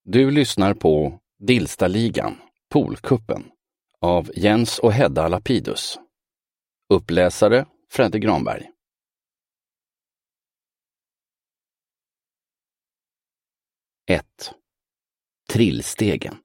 Du lyssnar på Dillstaligan, Poolkuppen av Jens och Hedda Lapidus. Uppläsare Fredde Granberg. Ett. Trillstegen.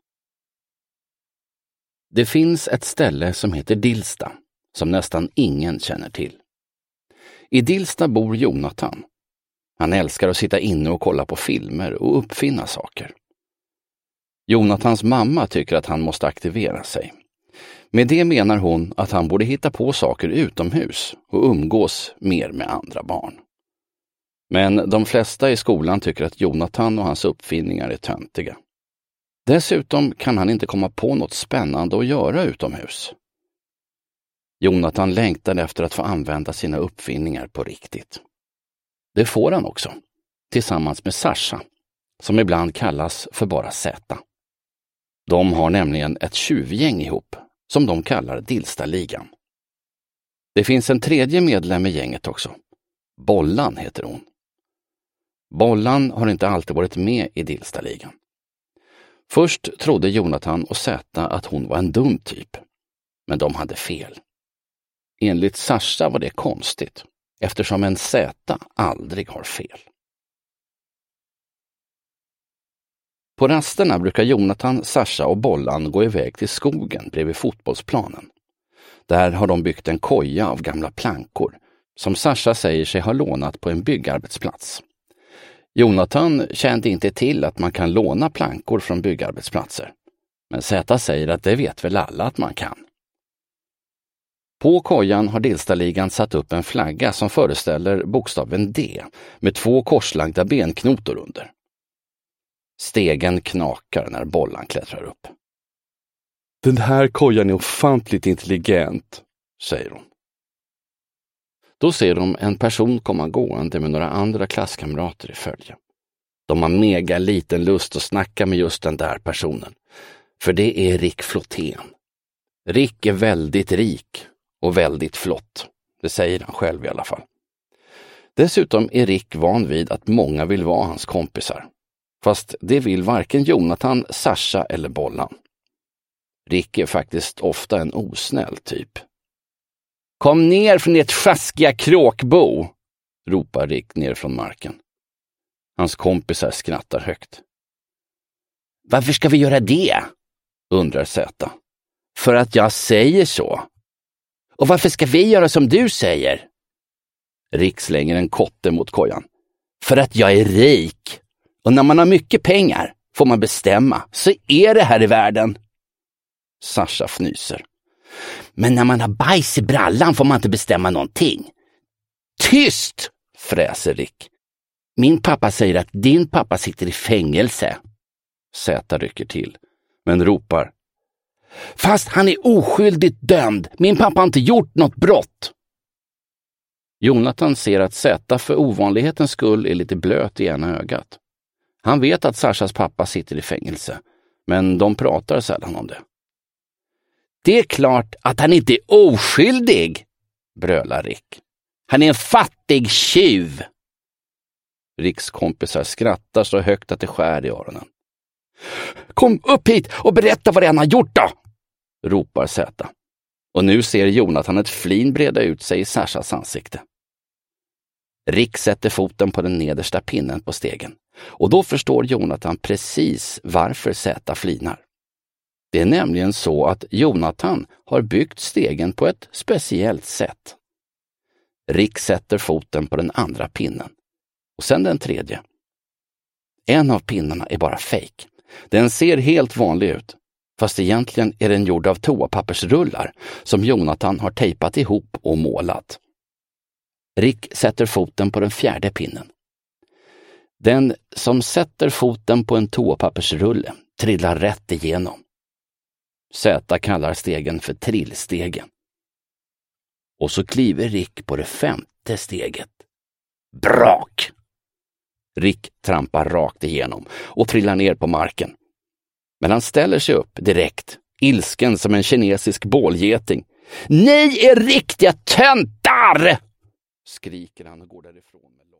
Det finns ett ställe som heter Dillsta, som nästan ingen känner till. I Dillsta bor Jonathan. Han älskar att sitta inne och kolla på filmer och uppfinna saker. Jonathans mamma tycker att han måste aktivera sig. Med det menar hon att han borde hitta på saker utomhus och umgås mer med andra barn. Men de flesta i skolan tycker att Jonathan och hans uppfinningar är töntiga. Dessutom kan han inte komma på något spännande att göra utomhus. Jonathan längtar efter att få använda sina uppfinningar på riktigt. Det får han också, tillsammans med Sasha, som ibland kallas för bara Z. De har nämligen ett tjuvgäng ihop, som de kallar Dillstaligan. Det finns en tredje medlem i gänget också. Bollan heter hon. Bollan har inte alltid varit med i Dillstaligan. Först trodde Jonathan och Z att hon var en dum typ, men de hade fel. Enligt Sasha var det konstigt, eftersom en Z aldrig har fel. På rasterna brukar Jonathan, Sasha och Bollan gå iväg till skogen bredvid fotbollsplanen. Där har de byggt en koja av gamla plankor, som Sasha säger sig ha lånat på en byggarbetsplats. Jonathan kände inte till att man kan låna plankor från byggarbetsplatser, men Z säger att det vet väl alla att man kan. På kojan har Dillstaligan satt upp en flagga som föreställer bokstaven D med 2 korslagda benknotor under. Stegen knakar när Bollan klättrar upp. Den här kojan är ofantligt intelligent, säger hon. Då ser de en person komma gående med några andra klasskamrater i följe. De har mega liten lust att snacka med just den där personen. För det är Rick Flottén. Rick är väldigt rik och väldigt flott. Det säger han själv i alla fall. Dessutom är Rick van vid att många vill vara hans kompisar. Fast det vill varken Jonathan, Sasha eller Bollan. Rick är faktiskt ofta en osnäll typ. Kom ner från ert sjaskiga kråkbo, ropar Rick ner från marken. Hans kompisar skrattar högt. Varför ska vi göra det? Undrar Z. För att jag säger så. Och varför ska vi göra som du säger? Rick slänger en kotte mot kojan. För att jag är rik. Och när man har mycket pengar får man bestämma. Så är det här i världen. Sasha fnyser. Men när man har bajs i brallan får man inte bestämma någonting. Tyst, fräser Rick. Min pappa säger att din pappa sitter i fängelse. Z rycker till, men ropar. Fast han är oskyldigt dömd. Min pappa har inte gjort något brott. Jonathan ser att Z för ovanlighetens skull är lite blöt i ena ögat. Han vet att Sashas pappa sitter i fängelse, men de pratar sällan om det. Det är klart att han inte är oskyldig, brölar Rick. Han är en fattig tjuv. Ricks kompisar skrattar så högt att det skär i öronen. Kom upp hit och berätta vad han har gjort då, ropar Z. Och nu ser Jonathan ett flin breda ut sig i Sashas ansikte. Rick sätter foten på den nedersta pinnen på stegen. Och då förstår Jonathan precis varför Z flinar. Det är nämligen så att Jonathan har byggt stegen på ett speciellt sätt. Rick sätter foten på den andra pinnen. Och sen den tredje. En av pinnarna är bara fake. Den ser helt vanlig ut. Fast egentligen är den gjord av toapappersrullar som Jonathan har tejpat ihop och målat. Rick sätter foten på den fjärde pinnen. Den som sätter foten på en toapappersrulle trillar rätt igenom. Z kallar stegen för trillstegen. Och så kliver Rick på det 5:e steget. Brak! Rick trampar rakt igenom och trillar ner på marken. Men han ställer sig upp direkt, ilsken som en kinesisk bålgeting. Ni är riktiga töntar! Skriker han och går därifrån.